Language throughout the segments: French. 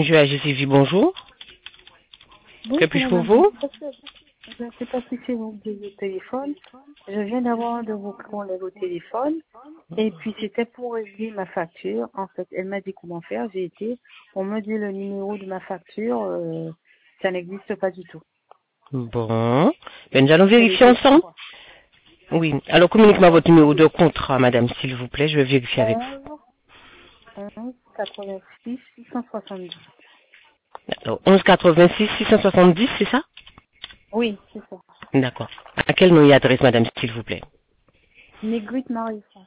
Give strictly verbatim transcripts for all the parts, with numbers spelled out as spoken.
Je agis Sylvie, bonjour. Bonjour, Que puis-je pour madame. vous? Je ne sais pas si c'est vous qui au téléphone. Je viens d'avoir de vos collègues au téléphone. Et puis, c'était pour régler ma facture. En fait, elle m'a dit comment faire. J'ai été. On me dit le numéro de ma facture. Euh, ça n'existe pas du tout. Bon. Ben, nous allons Je l'ai vérifier fait ensemble. trois. Oui. Alors, communiquez-moi votre numéro de contrat, madame, s'il vous plaît. Je vais vérifier avec vous. onze, onze, quatre-vingt-six, six cent soixante-dix. Alors, onze quatre-vingt-six six cent soixante-dix, c'est ça? Oui, c'est ça. D'accord. À quel nom et adresse, madame, s'il vous plaît? Négrite Marie-France.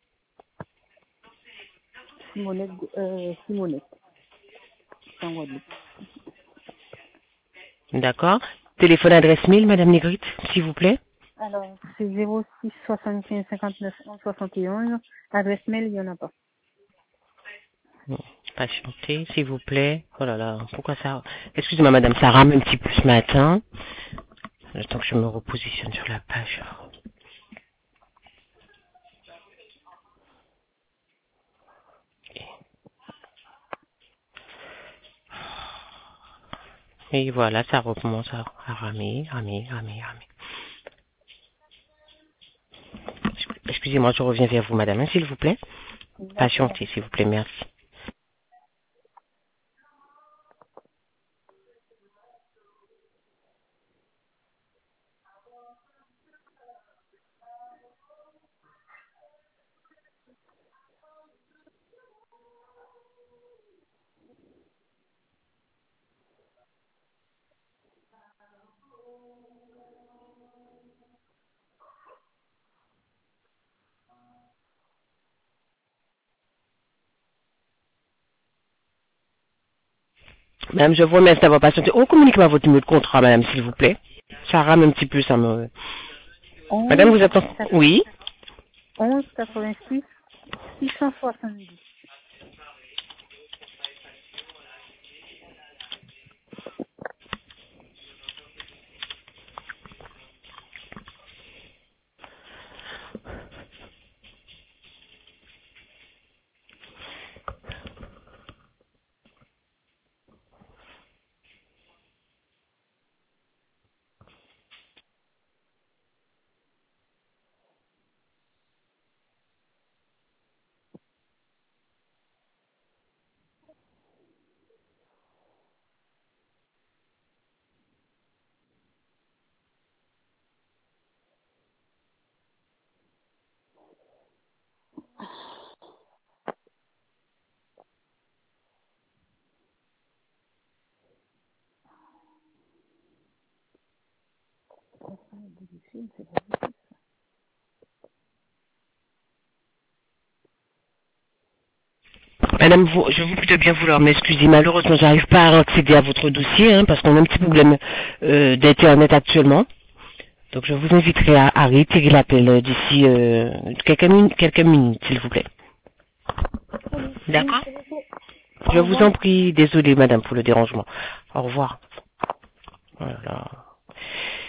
Simonette, euh, Simonette. C'est en Guadeloupe. D'accord. Téléphone adresse mail, madame Négrite, s'il vous plaît? Alors, c'est zéro six soixante-quinze cinquante-neuf onze soixante et onze. Adresse mail, il n'y en a pas. Bon, patientez, s'il vous plaît. Oh là là, pourquoi ça... Excusez-moi, madame, ça rame un petit peu ce matin. Le temps que je me repositionne sur la page. Et voilà, ça recommence à, à ramer, ramer, ramer, ramer. Excusez-moi, je reviens vers vous, madame, hein, s'il vous plaît. D'accord. Patientez, s'il vous plaît, merci. Madame, je vous remercie d'avoir patienté. Oh, communiquez-moi votre numéro de contrat, madame, s'il vous plaît. Ça rame un petit peu, ça me... Madame, onze, vous êtes en... Oui. onze, quatre-vingt-six, six cent soixante-dix. Madame, vous, je vous prie de bien vouloir m'excuser. Malheureusement, j'arrive pas à accéder à votre dossier, hein, parce qu'on a un petit problème euh, d'internet actuellement. Donc, je vous inviterai à, à réitérer l'appel euh, d'ici euh, quelques, min- quelques minutes, s'il vous plaît. Très bien. D'accord? Merci beaucoup. Je Au vous en revoir. prie, désolé, madame, pour le dérangement. Au revoir. Voilà.